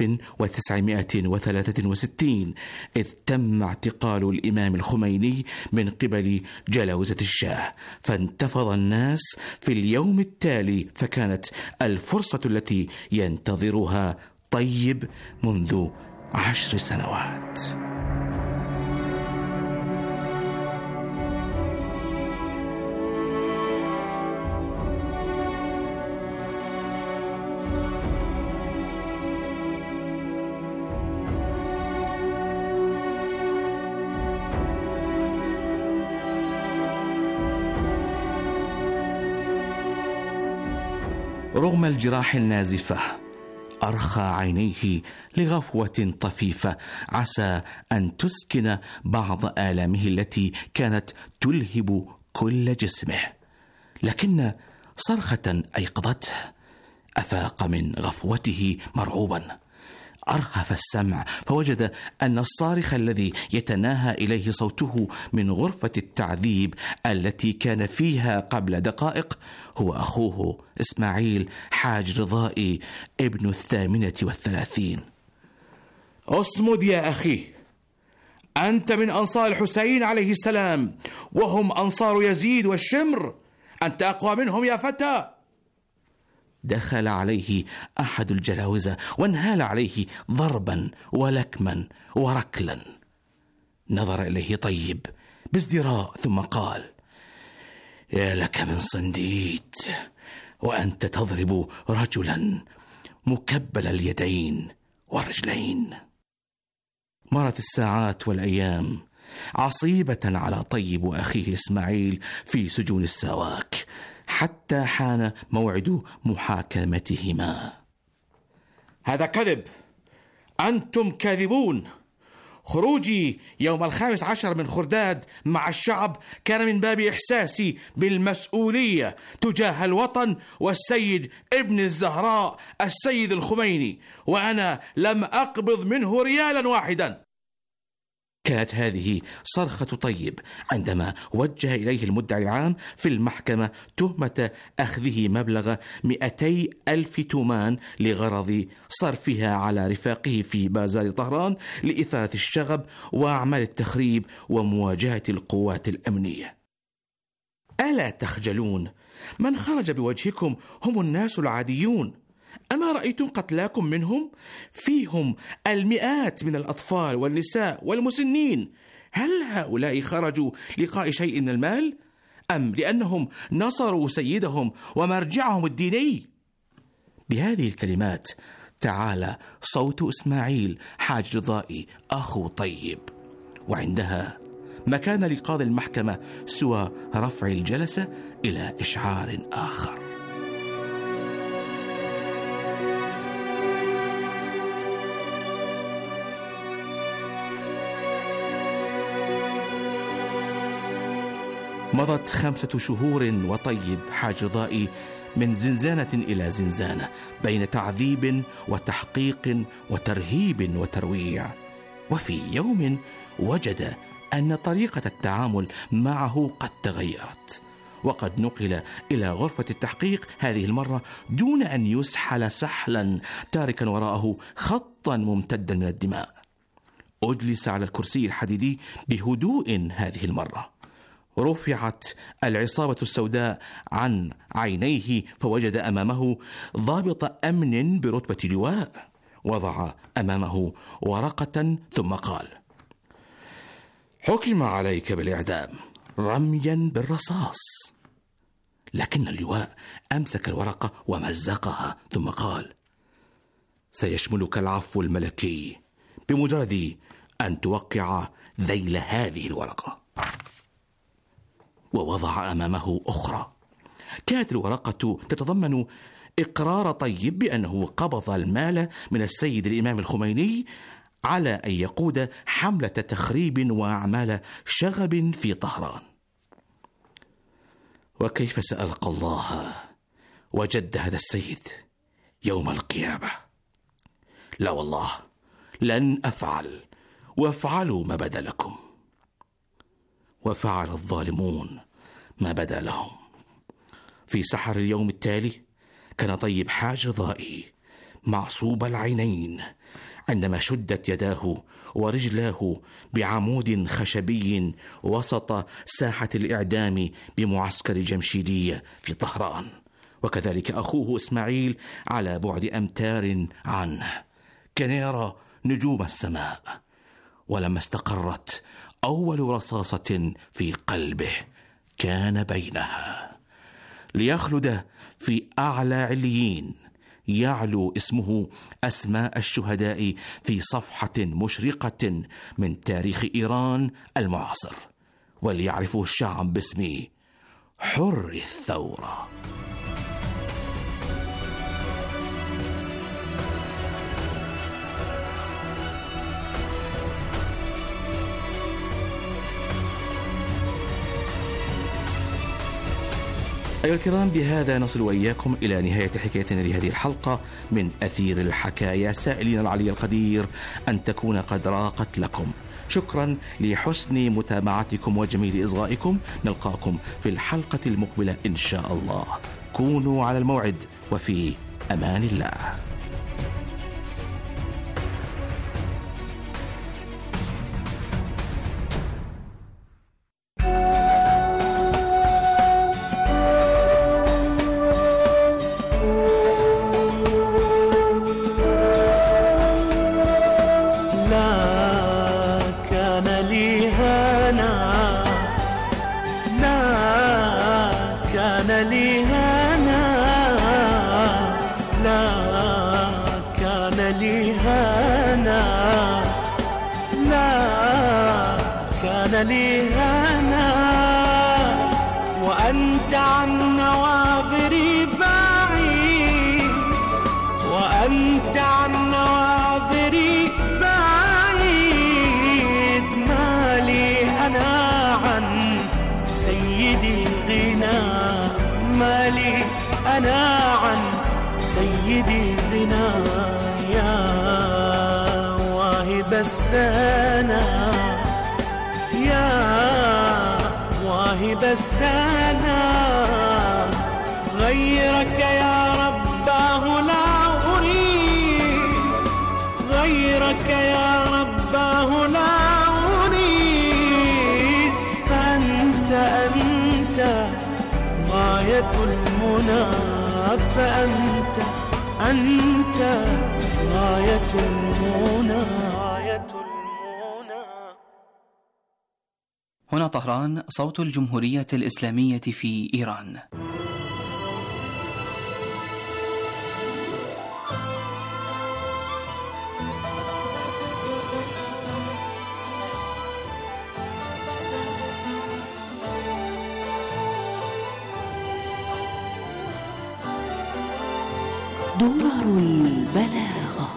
1963، إذ تم اعتقال الإمام الخميني من قبل جلاوزة الشاه، فانتفض الناس في اليوم التالي، فكانت الفرصة التي ينتظرها طيب منذ 10 سنوات. رغم الجراح النازفة أرخى عينيه لغفوة طفيفة عسى أن تسكن بعض آلامه التي كانت تلهب كل جسمه، لكن صرخة أيقظته. أفاق من غفوته مرعوبا، أرهف السمع فوجد أن الصارخ الذي يتناهى إليه صوته من غرفة التعذيب التي كان فيها قبل دقائق هو أخوه إسماعيل حاج رضائي ابن 38. أصمد يا أخي، أنت من أنصار الحسين عليه السلام، وهم أنصار يزيد والشمر، أنت أقوى منهم يا فتى. دخل عليه أحد الجلاوزة وانهال عليه ضربا ولكما وركلا. نظر إليه طيب بازدراء ثم قال: يا لك من صنديد، وأنت تضرب رجلا مكبل اليدين والرجلين. مرت الساعات والأيام عصيبة على طيب وأخيه إسماعيل في سجون السواك، حتى حان موعد محاكمتهما. هذا كذب، أنتم كاذبون. خروجي يوم 15 من خرداد مع الشعب كان من باب إحساسي بالمسؤولية تجاه الوطن والسيد ابن الزهراء السيد الخميني، وأنا لم أقبض منه ريالا واحدا. كانت هذه صرخة طيب عندما وجه إليه المدعي العام في المحكمة تهمة أخذه مبلغ 200,000 تومان لغرض صرفها على رفاقه في بازار طهران لإثارة الشغب وأعمال التخريب ومواجهة القوات الأمنية. ألا تخجلون؟ من خرج بوجهكم هم الناس العاديون. أما رأيتم قتلاكم منهم؟ فيهم المئات من الأطفال والنساء والمسنين. هل هؤلاء خرجوا لقاء شيء من المال؟ أم لأنهم نصروا سيدهم ومرجعهم الديني؟ بهذه الكلمات تعالى صوت إسماعيل حاج رضائي أخو طيب، وعندها ما كان لقاضي المحكمة سوى رفع الجلسة إلى إشعار آخر. مضت 5 شهور وطيب حاج رضائي من زنزانة إلى زنزانة بين تعذيب وتحقيق وترهيب وترويع، وفي يوم وجد أن طريقة التعامل معه قد تغيرت، وقد نقل إلى غرفة التحقيق هذه المرة دون أن يسحل سحلا تاركا وراءه خطا ممتدا من الدماء. أجلس على الكرسي الحديدي بهدوء هذه المرة. رفعت العصابة السوداء عن عينيه فوجد أمامه ضابط أمن برتبة لواء، وضع أمامه ورقة ثم قال: حكم عليك بالإعدام رميا بالرصاص. لكن اللواء أمسك الورقة ومزقها ثم قال: سيشملك العفو الملكي بمجرد أن توقع ذيل هذه الورقة. ووضع أمامه أخرى، كانت الورقة تتضمن إقرار طيب بأنه قبض المال من السيد الإمام الخميني على أن يقود حملة تخريب وأعمال شغب في طهران. وكيف سألقى الله وجد هذا السيد يوم القيامة؟ لا والله لن أفعل، وافعلوا ما بدا لكم. وفعل الظالمون ما بدا لهم. في سحر اليوم التالي كان طيب حاج رضائي معصوب العينين عندما شدت يداه ورجلاه بعمود خشبي وسط ساحة الإعدام بمعسكر جمشيدية في طهران، وكذلك أخوه إسماعيل على بعد أمتار عنه. كان يرى نجوم السماء، ولما استقرت أول رصاصة في قلبه كان بينها ليخلد في أعلى عليين، يعلو اسمه أسماء الشهداء في صفحة مشرقة من تاريخ إيران المعاصر، وليعرفه الشعب باسم حر الثورة. أيها الكرام، بهذا نصل وإياكم إلى نهاية حكايتنا لهذه الحلقة من أثير الحكاية، سائلين العلي القدير أن تكون قد راقت لكم. شكرا لحسن متابعتكم وجميل إصغائكم. نلقاكم في الحلقة المقبلة إن شاء الله. كونوا على الموعد وفي أمان الله. وأنت عن نواظري بعيد، وأنت عن نواظري بعيد، مالي أنا عن سيدي غنى، مالي أنا عن سيدي غنى، يا واهب السنة، يا واهب السنة، غيرك يا رباه لا أريد، غيرك يا رباه لا أريد، فأنت غاية المنى، فأنت غاية المنى. هنا طهران، صوت الجمهورية الإسلامية في إيران. درر البلاغة.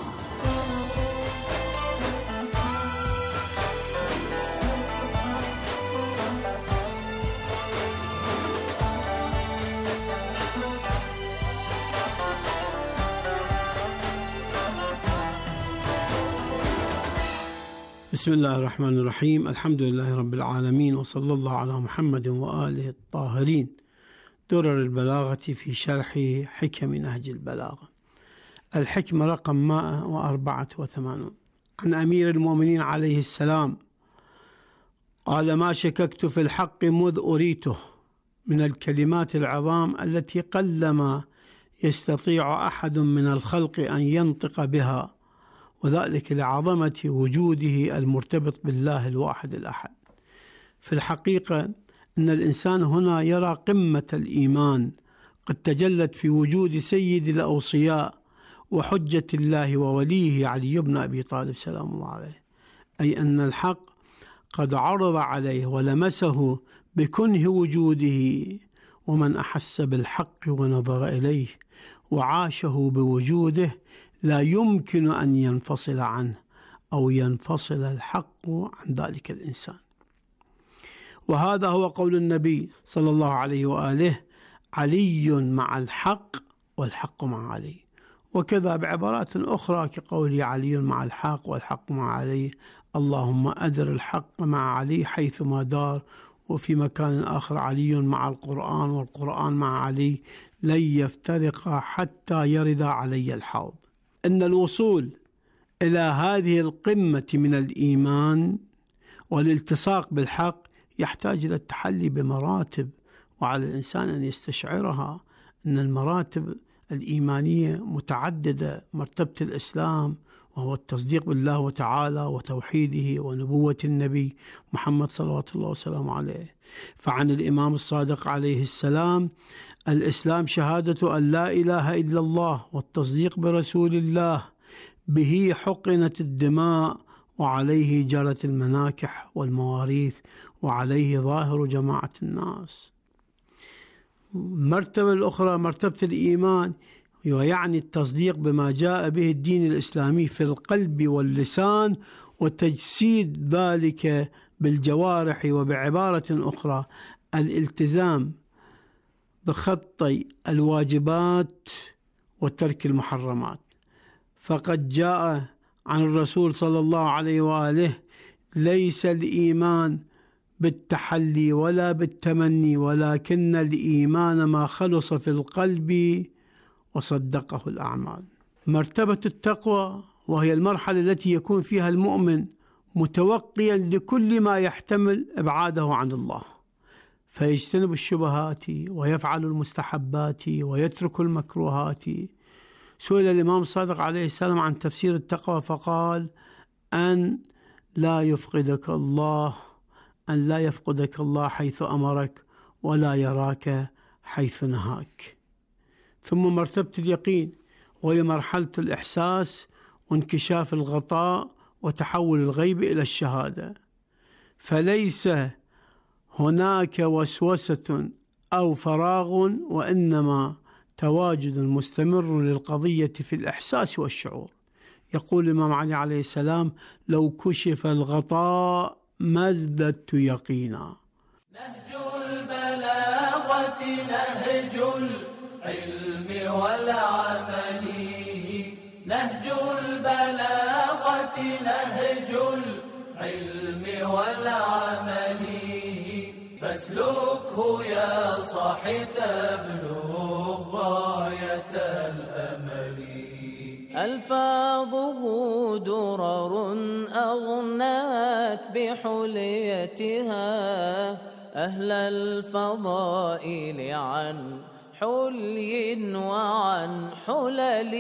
بسم الله الرحمن الرحيم. الحمد لله رب العالمين، وصلى الله على محمد وآله الطاهرين. درر البلاغة في شرح حكم نهج البلاغة. الحكمة رقم 184. عن أمير المؤمنين عليه السلام قال: ما شككت في الحق مذ أريته، من الكلمات العظام التي قلما يستطيع أحد من الخلق أن ينطق بها، وذلك لعظمة وجوده المرتبط بالله الواحد الأحد. في الحقيقة أن الإنسان هنا يرى قمة الإيمان قد تجلت في وجود سيد الأوصياء وحجة الله ووليه علي بن أبي طالب سلام الله عليه، أي أن الحق قد عرض عليه ولمسه بكنه وجوده. ومن أحس بالحق ونظر إليه وعاشه بوجوده لا يمكن أن ينفصل عنه أو ينفصل الحق عن ذلك الإنسان. وهذا هو قول النبي صلى الله عليه وآله: علي مع الحق والحق مع علي. وكذا بعبارات أخرى كقول علي مع الحق والحق مع علي: اللهم أدر الحق مع علي حيثما دار. وفي مكان آخر: علي مع القرآن والقرآن مع علي لن يفترقا حتى يرد علي الحوض. إن الوصول إلى هذه القمة من الإيمان والالتصاق بالحق يحتاج إلى التحلي بمراتب، وعلى الإنسان أن يستشعرها. أن المراتب الإيمانية متعددة. مرتبة الإسلام وهو التصديق بالله تعالى وتوحيده ونبوة النبي محمد صلوات الله وسلامه عليه. فعن الإمام الصادق عليه السلام: الإسلام شهادة أن لا إله إلا الله والتصديق برسول الله، به حقنت الدماء وعليه جرت المناكح والمواريث وعليه ظاهر جماعة الناس. المرتبة الأخرى مرتبة الإيمان، ويعني التصديق بما جاء به الدين الإسلامي في القلب واللسان، وتجسيد ذلك بالجوارح. وبعبارة أخرى الالتزام بخط الواجبات وترك المحرمات. فقد جاء عن الرسول صلى الله عليه وآله: ليس الإيمان بالتحلي ولا بالتمني، ولكن الإيمان ما خلص في القلب وصدقه الأعمال. مرتبة التقوى، وهي المرحلة التي يكون فيها المؤمن متوقيا لكل ما يحتمل إبعاده عن الله، فيجتنب الشبهات ويفعل المستحبات ويترك المكروهات. سئل الإمام الصادق عليه السلام عن تفسير التقوى فقال: أن لا يفقدك الله حيث أمرك ولا يراك حيث نهاك. ثم مرتبة اليقين، وهي مرحلة الإحساس وانكشاف الغطاء وتحول الغيب إلى الشهادة. فليس هناك وسوسة أو فراغ، وإنما تواجد مستمر للقضية في الإحساس والشعور. يقول الإمام علي عليه السلام: لو كشف الغطاء ما ازددت يقينا. نهج البلاغة نهج العلم والعمل، نهج البلاغة نهج العلم والعمل، فاسلكه يا صاحي تبلغ غاية الأمل. ألفاظه درر أغنات بحليتها أهل الفضائل عن حلي وعن حلل.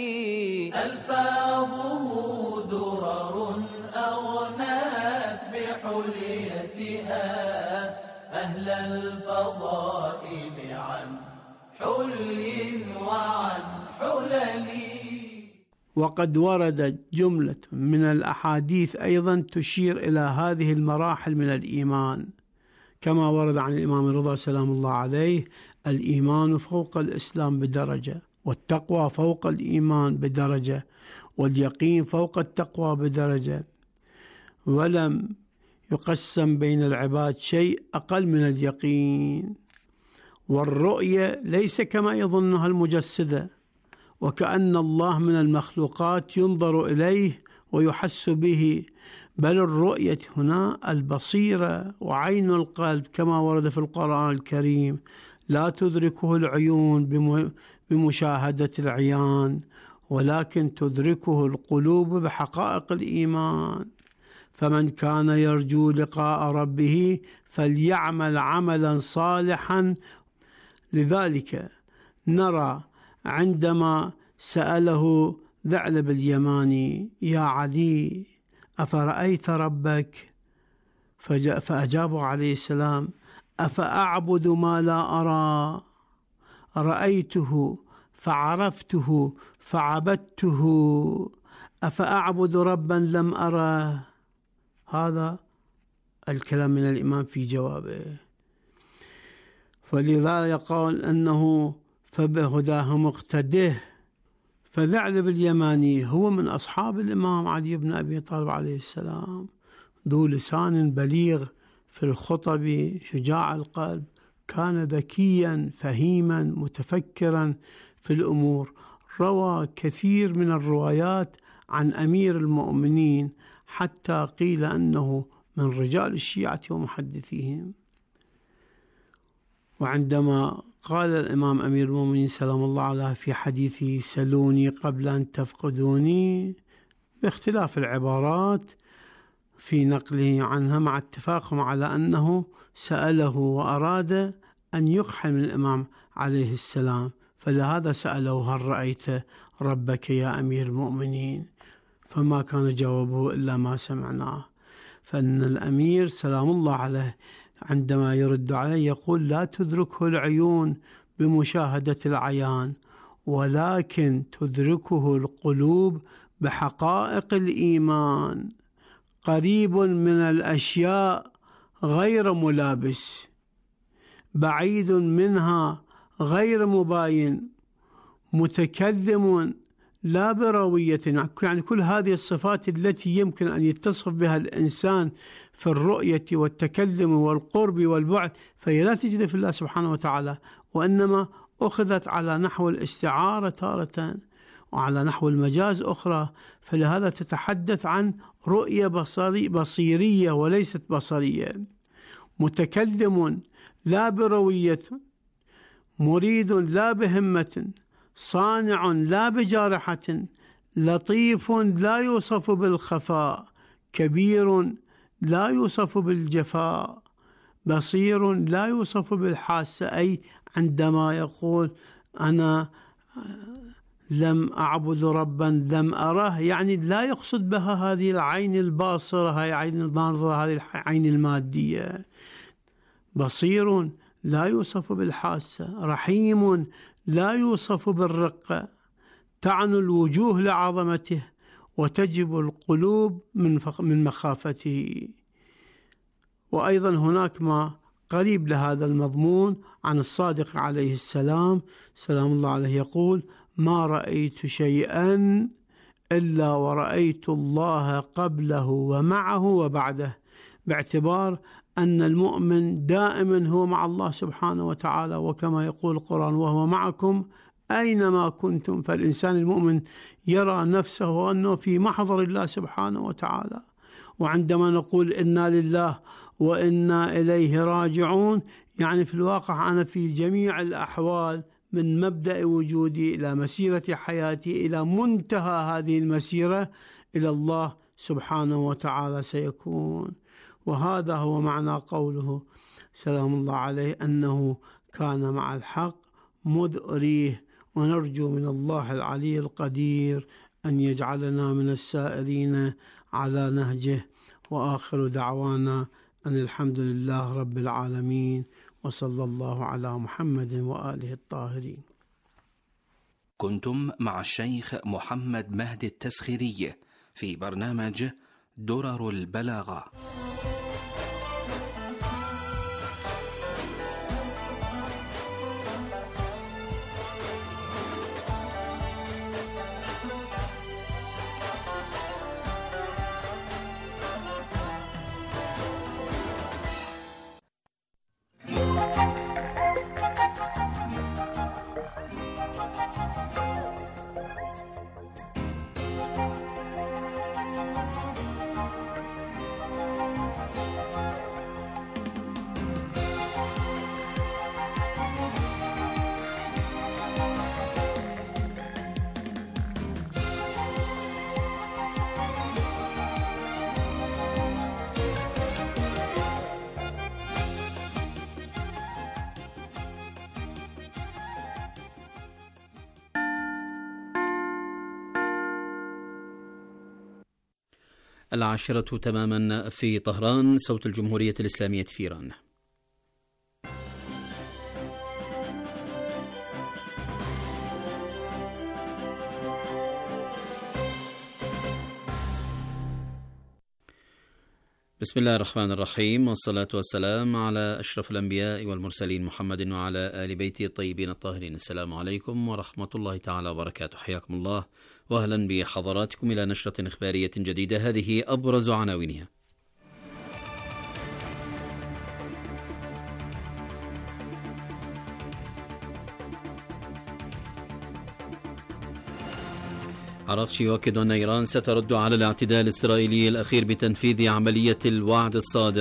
ألفاظه درر أغنات بحليتها أهل الفضائل عن حلي وعن حلل. وقد وردت جملة من الأحاديث أيضا تشير إلى هذه المراحل من الإيمان، كما ورد عن الإمام الرضا سلام الله عليه: الإيمان فوق الإسلام بدرجة، والتقوى فوق الإيمان بدرجة، واليقين فوق التقوى بدرجة، ولم يقسم بين العباد شيء أقل من اليقين. والرؤية ليس كما يظنها المجسدة، وكأن الله من المخلوقات ينظر إليه ويحس به، بل الرؤية هنا البصيرة وعين القلب، كما ورد في القرآن الكريم: لا تدركه العيون بمشاهدة العيان، ولكن تدركه القلوب بحقائق الإيمان. فمن كان يرجو لقاء ربه فليعمل عملا صالحا. لذلك نرى عندما سأله ثعلب اليماني: يا علي أفرأيت ربك؟ فأجابه عليه السلام: أفأعبد ما لا أرى؟ رأيته فعرفته فعبدته، أفأعبد ربا لم أره؟ هذا الكلام من الإمام في جوابه. فلذا يقول أنه فبهداهم اقتده. فثعلب اليماني هو من أصحاب الإمام علي بن أبي طالب عليه السلام، ذو لسان بليغ في الخطب، شجاع القلب، كان ذكيا فهيما متفكرا في الأمور، روى كثير من الروايات عن أمير المؤمنين حتى قيل أنه من رجال الشيعة ومحدثيهم. وعندما قال الإمام أمير المؤمنين سلام الله عليه في حديثه سلوني قبل أن تفقدوني، باختلاف العبارات في نقله عنها مع اتفاقهم على أنه سأله وأراد أن يقحم الإمام عليه السلام، فلهذا سأله هل رأيت ربك يا أمير المؤمنين؟ فما كان جوابه إلا ما سمعناه. فإن الأمير سلام الله عليه عندما يرد عليه يقول لا تدركه العيون بمشاهدة العيان، ولكن تدركه القلوب بحقائق الإيمان، قريب من الأشياء غير ملابس، بعيد منها غير مباين، متكلم لا بروية. يعني كل هذه الصفات التي يمكن أن يتصف بها الإنسان في الرؤية والتكلم والقرب والبعد، فهي لا تجد في الله سبحانه وتعالى، وإنما أخذت على نحو الاستعارة تارة وعلى نحو المجاز أخرى. فلهذا تتحدث عن رؤية بصيرية وليست بصرية. متكلم لا بروية، مريد لا بهمة، صانع لا بجارحة، لطيف لا يوصف بالخفاء، كبير لا يوصف بالجفاء، بصير لا يوصف بالحاسة. أي عندما يقول أنا لم أعبد ربا لم أره، يعني لا يقصد بها هذه العين الباصرة، هذه عين الناظرة، هذه العين المادية. بصير لا يوصف بالحاسة، رحيم لا يوصف بالرقة، تعنو الوجوه لعظمته وتجب القلوب من مخافته. وأيضا هناك ما قريب لهذا المضمون عن الصادق عليه السلام سلام الله عليه يقول ما رأيت شيئا إلا ورأيت الله قبله ومعه وبعده، باعتبار أن المؤمن دائما هو مع الله سبحانه وتعالى، وكما يقول القرآن وهو معكم أينما كنتم. فالإنسان المؤمن يرى نفسه أنه في محضر الله سبحانه وتعالى. وعندما نقول إنا لله وإنا إليه راجعون، يعني في الواقع أنا في جميع الأحوال من مبدأ وجودي إلى مسيرة حياتي إلى منتهى هذه المسيرة إلى الله سبحانه وتعالى سيكون. وهذا هو معنى قوله سلام الله عليه أنه كان مع الحق مذ أريه، ونرجو من الله العلي القدير أن يجعلنا من السائرين على نهجه. وآخر دعوانا أن الحمد لله رب العالمين، وصلى الله على محمد وآله الطاهرين. كنتم مع الشيخ محمد مهدي التسخيري في برنامج درر البلاغة. العاشرة تماما في طهران، صوت الجمهورية الإسلامية في إيران. بسم الله الرحمن الرحيم، والصلاة والسلام على أشرف الأنبياء والمرسلين محمد وعلى آل بيته الطيبين الطاهرين. السلام عليكم ورحمة الله تعالى وبركاته. حياكم الله وأهلا بحضراتكم إلى نشرة إخبارية جديدة. هذه أبرز عناوينها. عراقشي يؤكد أن إيران سترد على الاعتداء الإسرائيلي الأخير بتنفيذ عملية الوعد الصادر